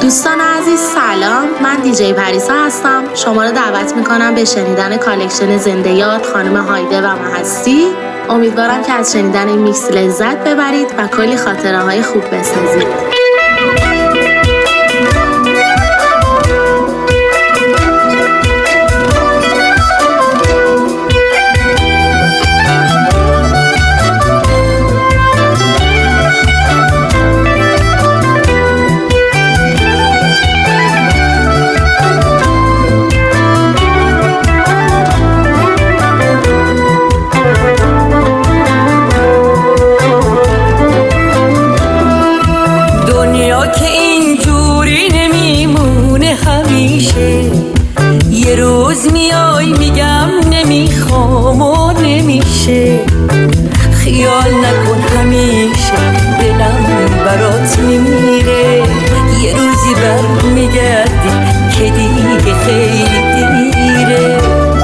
دوستان عزیز سلام، من دیجی پریسا هستم. شما رو دعوت میکنم به شنیدن کالکشن زنده یاد خانم هایده و من هستی. امیدوارم که از شنیدن این میکس لذت ببرید و کلی خاطره های خوب بسازید. یه روز میای میگم نمیخوام و نمیشه، خیال نکن همیشه دلم برات میمیره، یه روزی بر میگردی که دیگه خیلی دیره.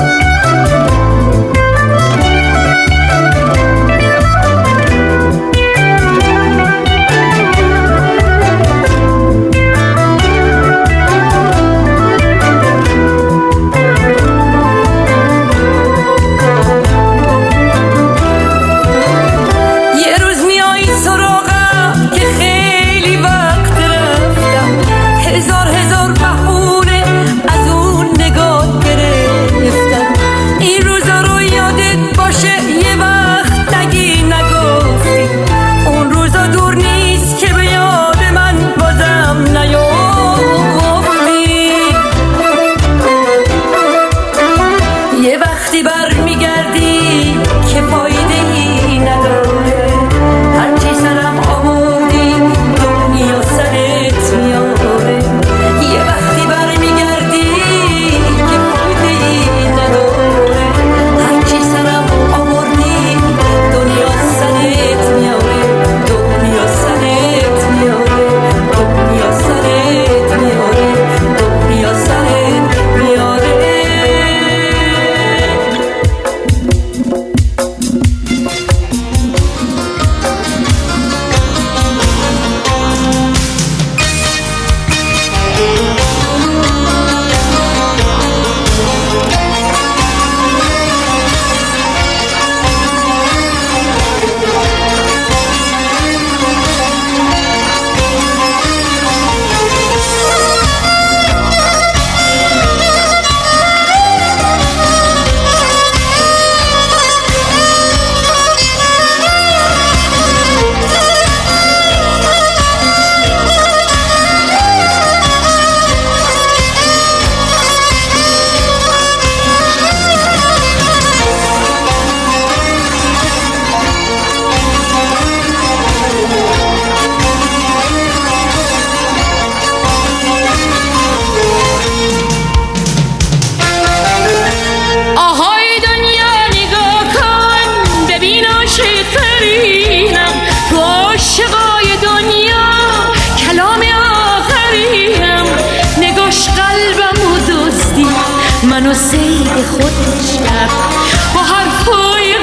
منو سید خودش کرد با حرفای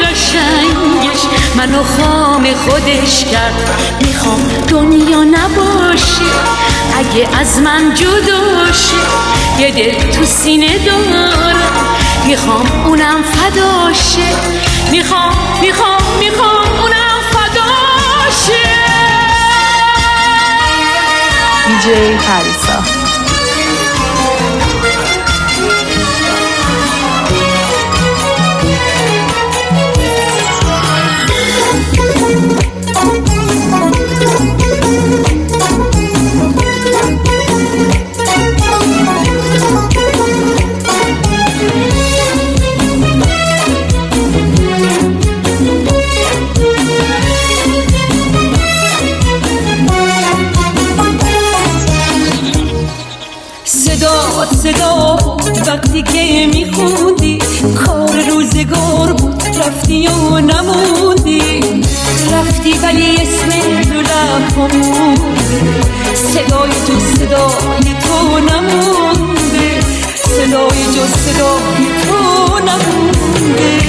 قشنگش، منو خام خودش کرد. میخوام دنیا نباشه اگه از من جدا شه، یه دل تو سینه دارم میخوام اونم فدا شه، میخوام اونم فدا شه. دیجی پریسا. صدا وقتی که میخوندی کار روزگار بود، رفتی و نموندی، رفتی ولی اسم تو لب‌هامون صدای تو نمونده، صدای تو نمونده.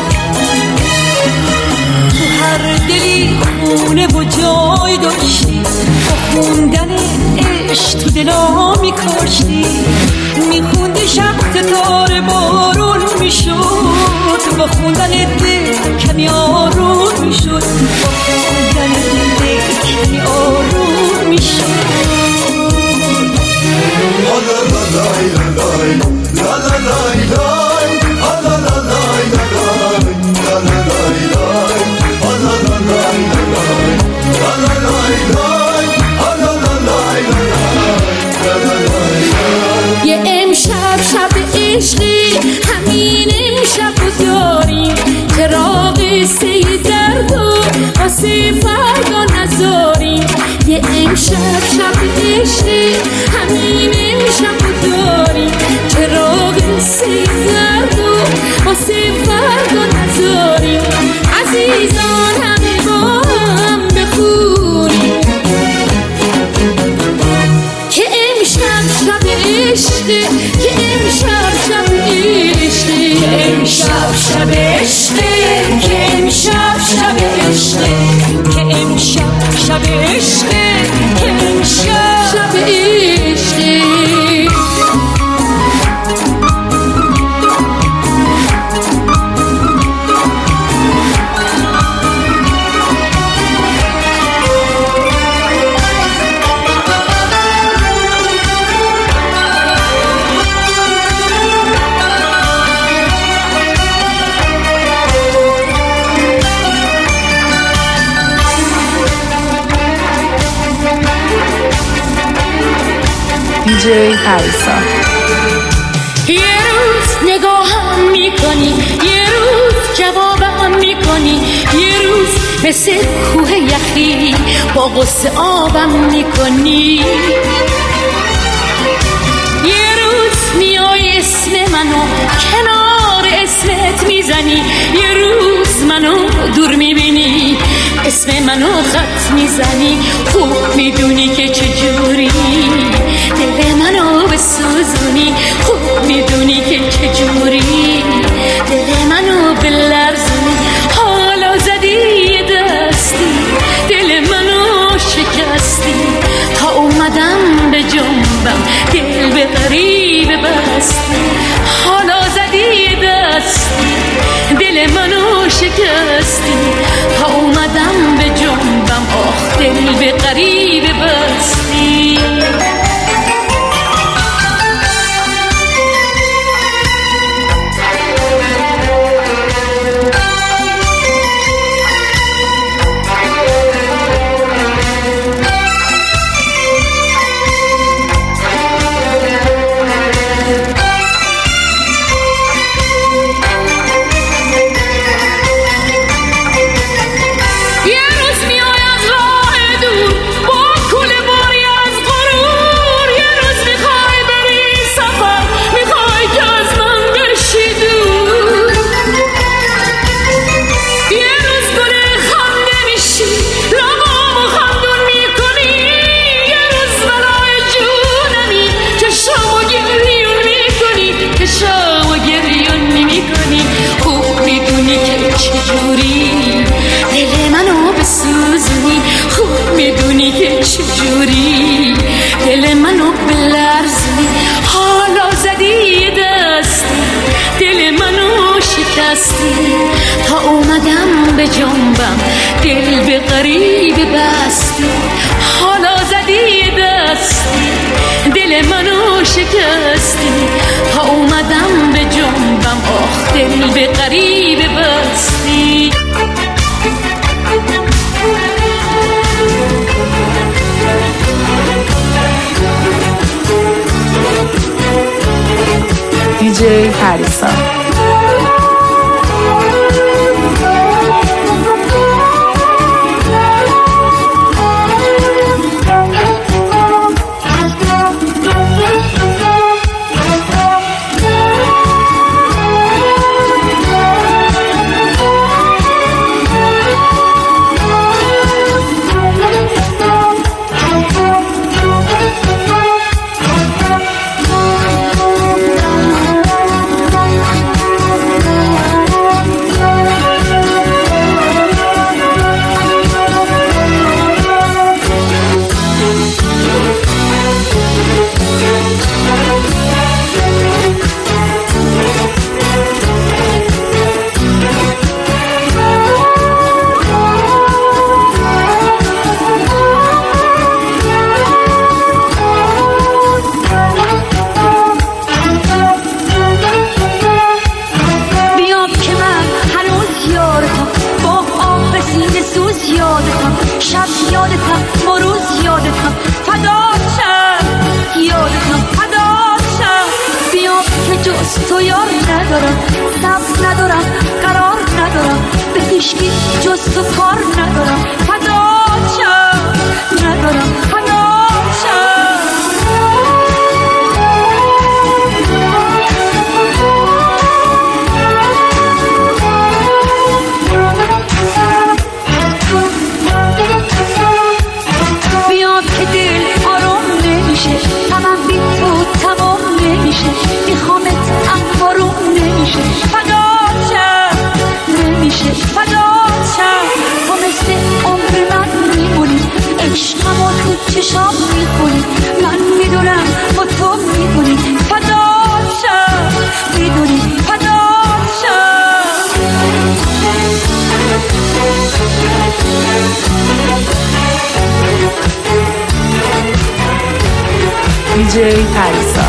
تو هر دلی خونه و جای داشتی، تو دلا میکاشتی، میخوندی شب ستاره بارون میشد، با خوندن دل کمی آروم میشد، با خوندن دل کمی آروم میشد. یه امشب شب عشقی، همین امشب رو داریم، چراغ سه درد و واسه فردا نذاریم. یه امشب شب عشقی، همین امشب رو داریم، چراغ سه درد و واسه فردا نذاریم. عزیزان همه با هم بخونیم که امشب شب عشقه، که امشب شب عشقه، که امشب شب عشقه، که امشب شب عشقه، که امشب شب عشقه، که امشب شب عشقه. دیجی پریسا. یه روز نگاهم میکنی، یه روز جوابم میکنی، یه روز مثل کوه یخی با غصه آبم میکنی، یه روز میای اسم منو کنار اسمت میزنی، یه روز منو دور میبینی اسم منو خط میزنی. خوب میدونی که چجوری دل منو بسوزونی، خوب میدونی که چجوری دل منو بلرزونی. حالا زدی دستی دل منو شکستی، تا اومدم به جنبم دل به غریب بستی. حالا زدی دستی دل منو شکستی، تا اومدم به جنبم آخ دل به غریب بستی. چجوری دل منو بلرزی. حالا زدی دستی دل منو شکستی، تا اومدم به جنبم دل به غریب بستی. حالا زدی دستی دل منو شکستی، تا اومدم به جنبم آخ دل به غریب بستی. دیجی پریسا. یادتم فداشم. بیا که جز تو یار ندارم، صبر ندارم، قرار ندارم، به هیچکی جز تو کار ندارم. فداشم ندارم، فداشم. بیاد که دل آرام نمیشه، غمم بی تو تمام نمیشه، میخوامت اما روم نمیشه. فداشم نمیشه، فداشم. تو مثل عمر من میمونی، عشقمو تو چشام میخونی، من میدونم با تو میدونی. فداشم میدونی، فداشم. دی‌جی پریسا.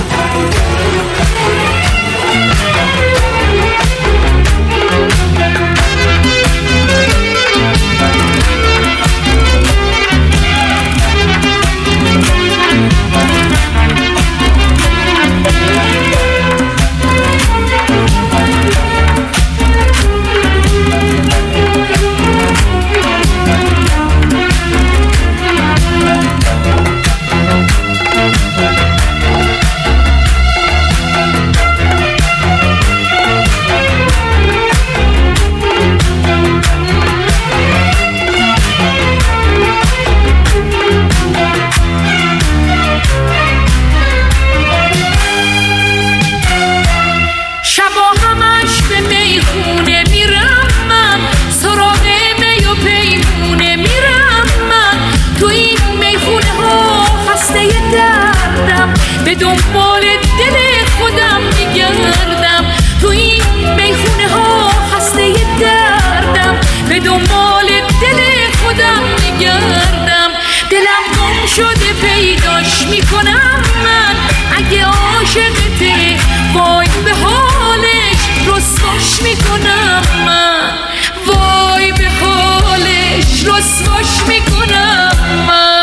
به دنبال دل خودم میگردم، تو این میخونه ها خسته دردم، به دنبال دل خودم میگردم. دلم گم شده پیداش میکنم من، اگه عاشقته وای به حالش رسواش میکنم من، وای به حالش رسواش میکنم من.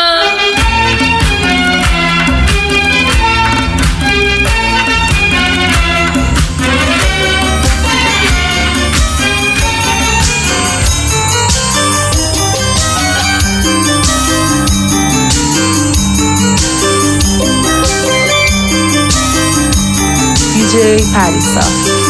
دی‌جی پریسا.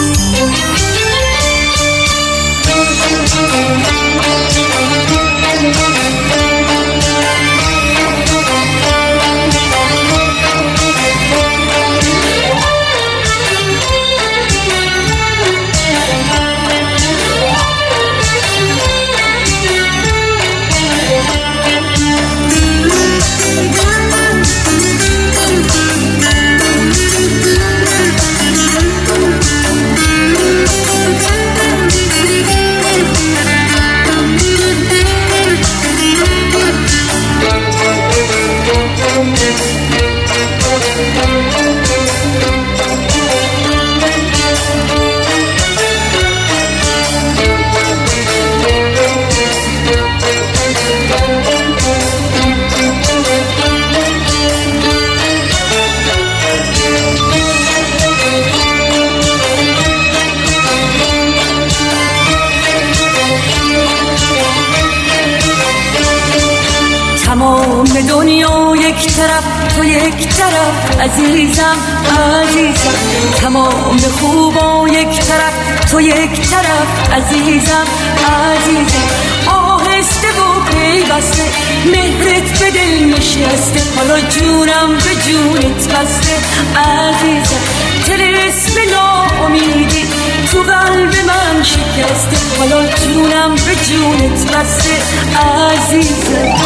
تمام دنیا یک طرف تو یک طرف عزیزم عزیزم، تمام خوبا یک طرف تو یک طرف عزیزم عزیزم. آهسته و پیوسته مهرت به دل نشسته، حالا جونم به جونت بسته عزیزم. طلسم ناامیدی تو قلب من شکسته، حالا جونم به جونت بسته عزیزم.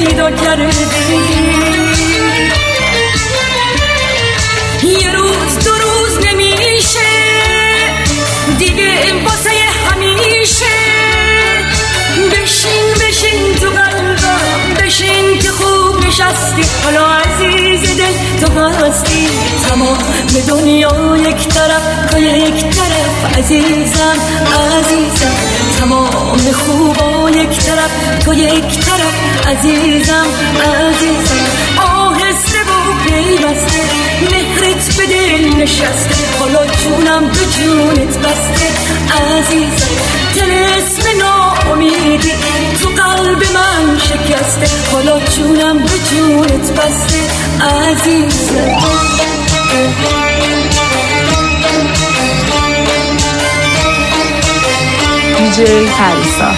پیدا کردی. یه روز دو روز نمیشه دیگه واسه همیشه. بشین تو قلبم، بشین که خوب نشستی. حالا عزیز دل تو هستی. تمام دنیا یک طرف تو یک طرف عزیزم عزیزم. تمام خوبا یک طرف تو یک طرف عزیزم عزیزم. آهسته و پیوسته مهرت به دل نشسته. حالا جونم به جونت بسته عزیزم. طلسم ناامیدی تو قلب من شکسته. حالا جونم به جونت بسته عزیزم. دیجی پریسا.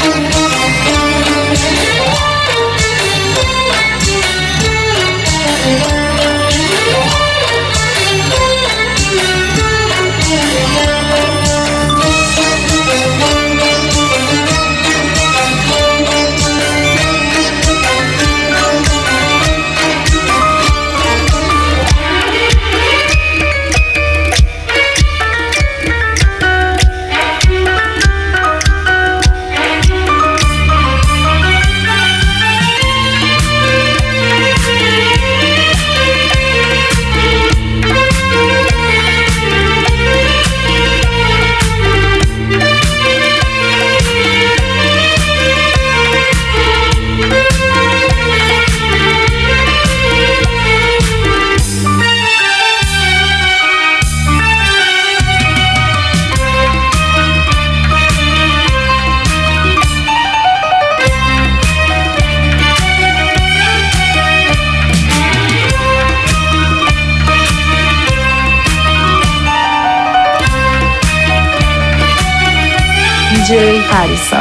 دیجی پریسا.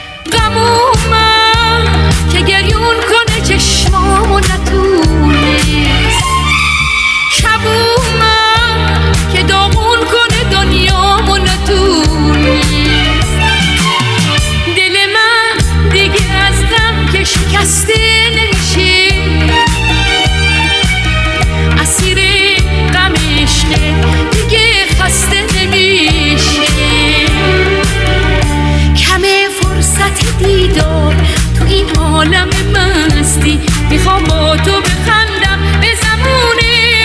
غمومم که گریون کنه چشمامو نتونست. شبومم که داغون کنه دنیامو نتونست. دل من دیگه از غم که شکسته نمیشه. اسیر غم عشقه دیگه خسته نمیشه. دیدار تو این عالم مستی. میخوام با تو بخندم به زمان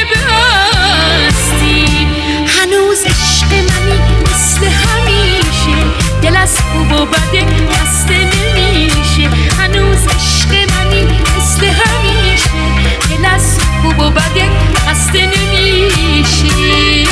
بستی. هنوز عشق منی مثل همیشه. دل از خوب و بده خسته نمیشه. هنوز عشق منی مثل همیشه. دل از خوب و بده خسته نمیشه.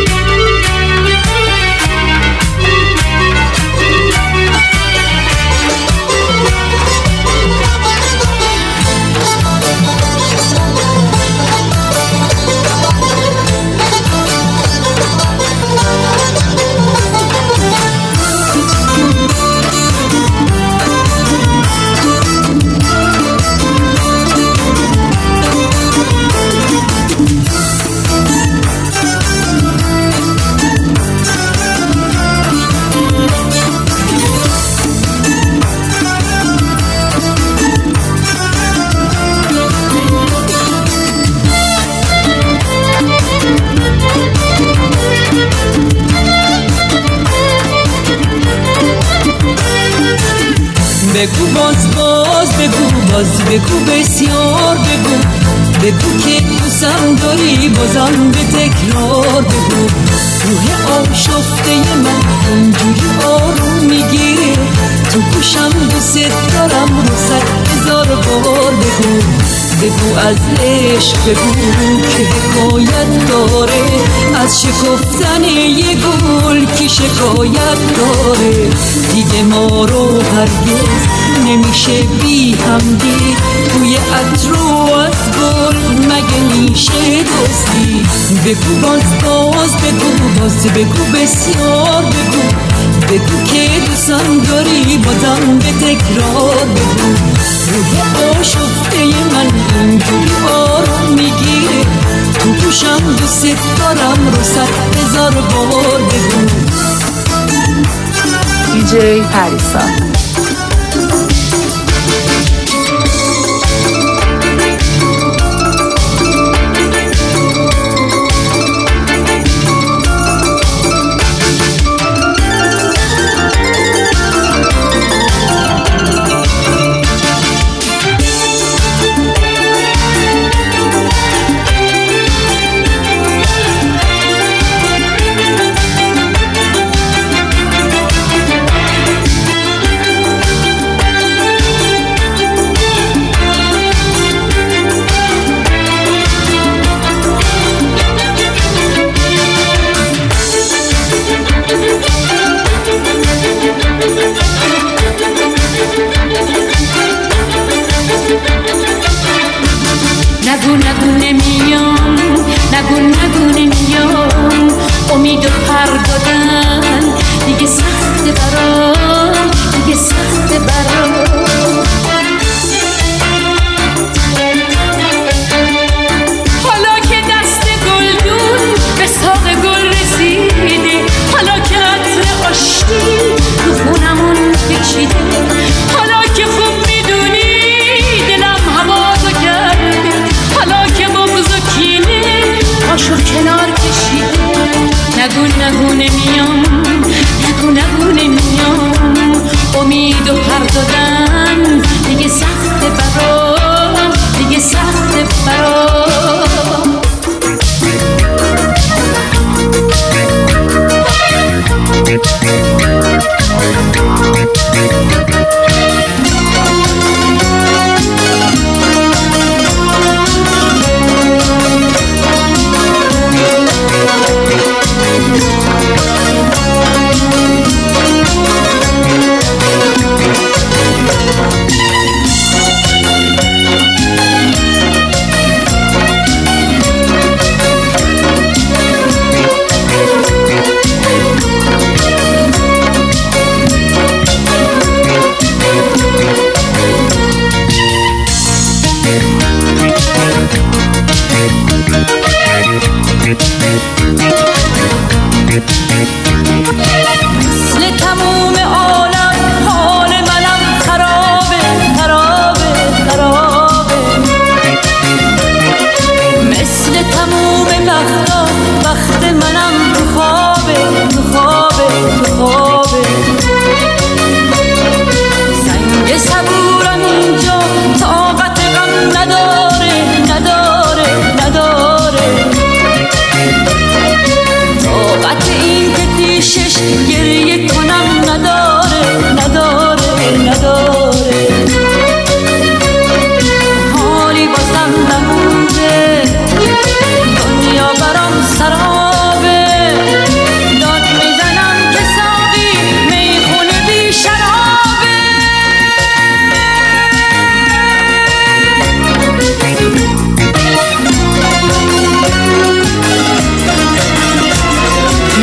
بگو باز بگو بسیار بگو که دوستم داری بازم به تکرار بگو. روح آشفته من اونجوری آروم میگیره. تو گوشم دوست دارم رو 100,000 بار بگو از عشق بگو که حکایت داره. از شکفتن یه گل که شکایت داره. دیگه ما رو هرگز نمیشه بی هم دید. توی عطر و از گل مگه میشه دوستی. بگو باز بگو بسیار بگو که دوستم داری بازم به تکرار بگو. روح آشفته من اینجوری آروم میگیره. تو گوشم دوست دارم رو 100,000 بار بگو. دیجی پریسا.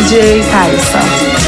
دیجی پریسا.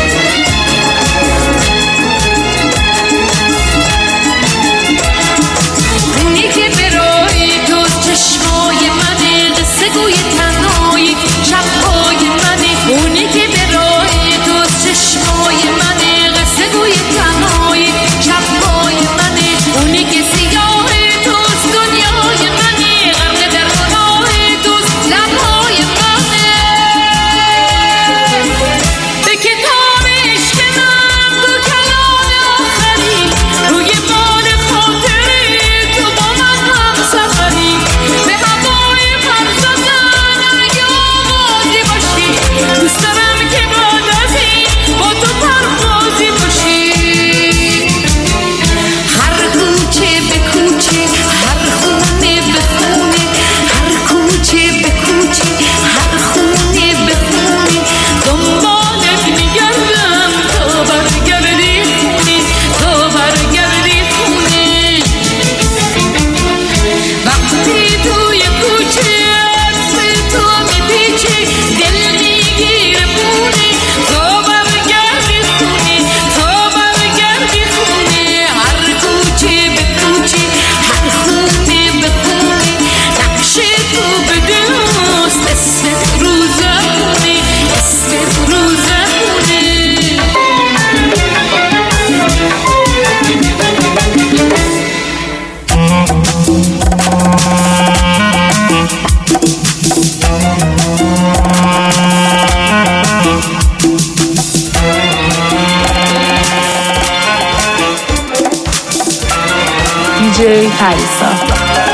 دیجی پریسا.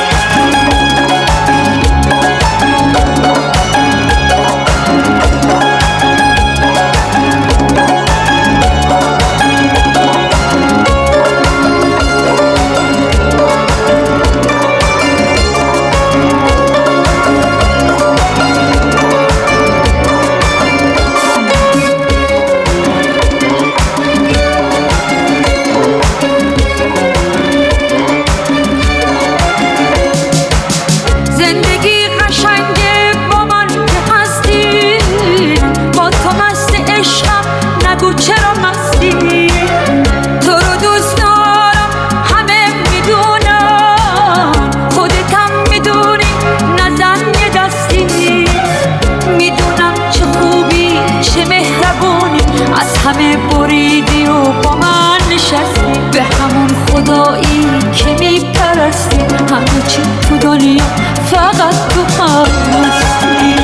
همه بریدی و با من نشستی، به همون خدایی که میپرستی، همه چی تو دنیا فقط تو هستی.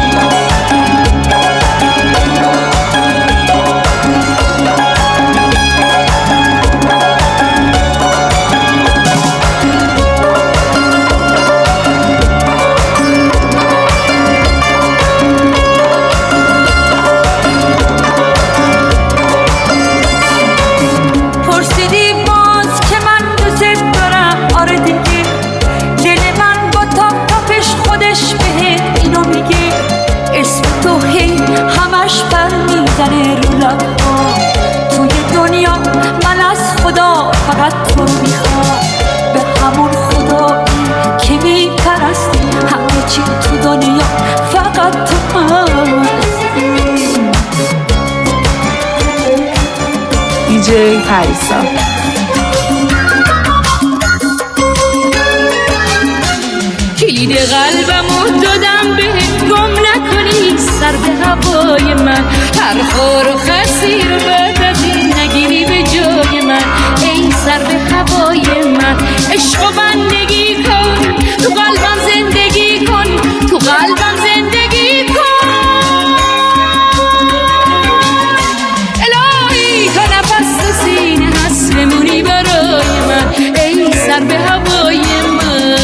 توی دنیا من از خدا فقط تو میخوام، به همون خدایی که میپرستی، همه چی تو دنیا فقط تو هستی. دیجی پریسا. کلید قلبمو دادم بهت، گم نکنی سر به هوای من، هر خار و خسی رو بعد از این نگیری به جای من. ای سر به هوای من، عشق و بندگی کن، تو قلبم زندگی کن، تو قلبم زندگی کن. الهی تا نفس تو سینه هست بمونی برای من، ای سر به هوای من.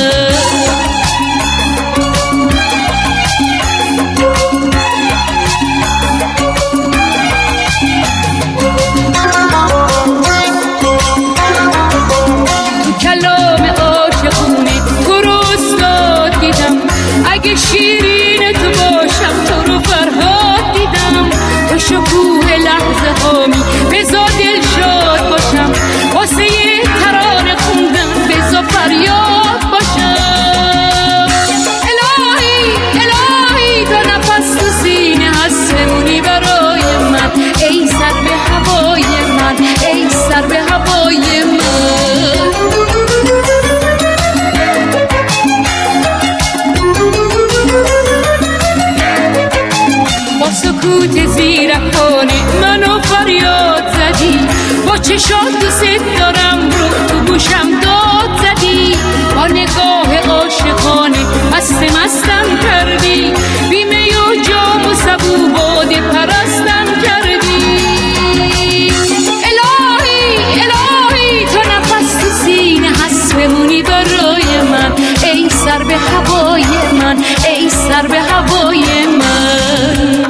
کلام عاشقونه سکوت زیرکانه منو فریاد زدی، با چشات دوست دارم رو تو گوشم داد زدی، با نگاه عاشقانه مستم کردی، بیمه و جام و سبو باده پرستم کردی. الهی الهی تو نفس تو سینه هست بمونی برای من، ای سر به هوای من، ای سر به هوای من.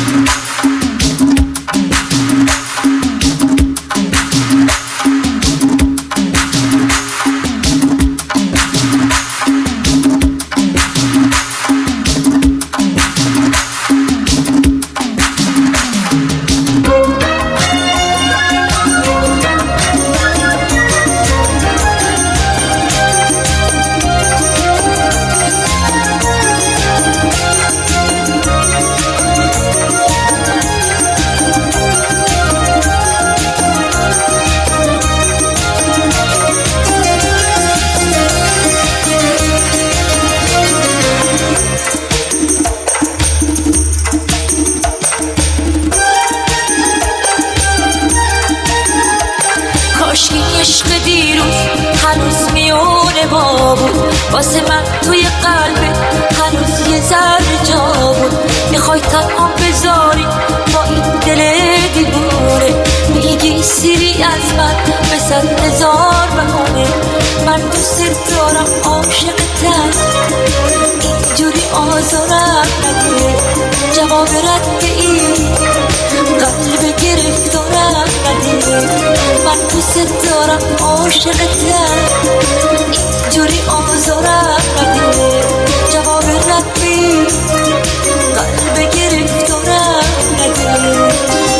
عشق دیروز هنوز میونه ما بود، واسه من توی قلبت هنوز یه ذره جا بود. میخوای تنها بذاری با این دل دیوونه، میگی سیری از من به 100,000 بهونه. من دوست دارم عاشقتم، اینجوری آزارم نده. جواب رد این قلب گرفتارم نده. من دوست دارم عاشقتم، اینجوری آزارم نده. جواب رد این قلب گرفتارم نده.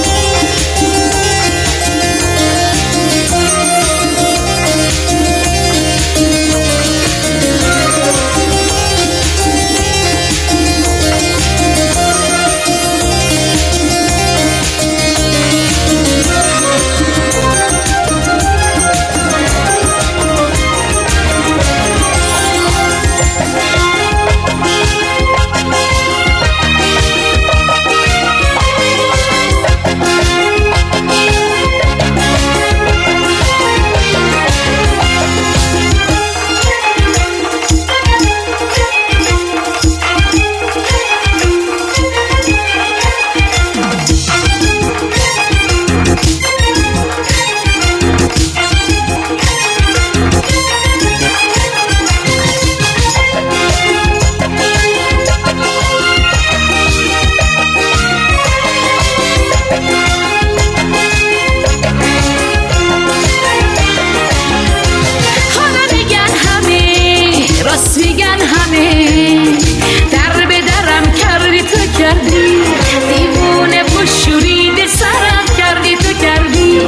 میگن همه در به درم کردی تو کردی، دیوونه و شورید سرم کردی تو کردی.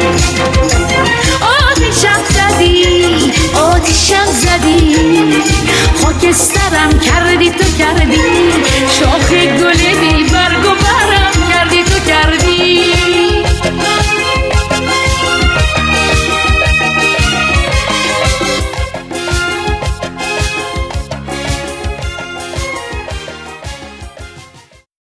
آتیشم زدی آتیشم زدی، خاکسترم کردی تو کردی. شاخ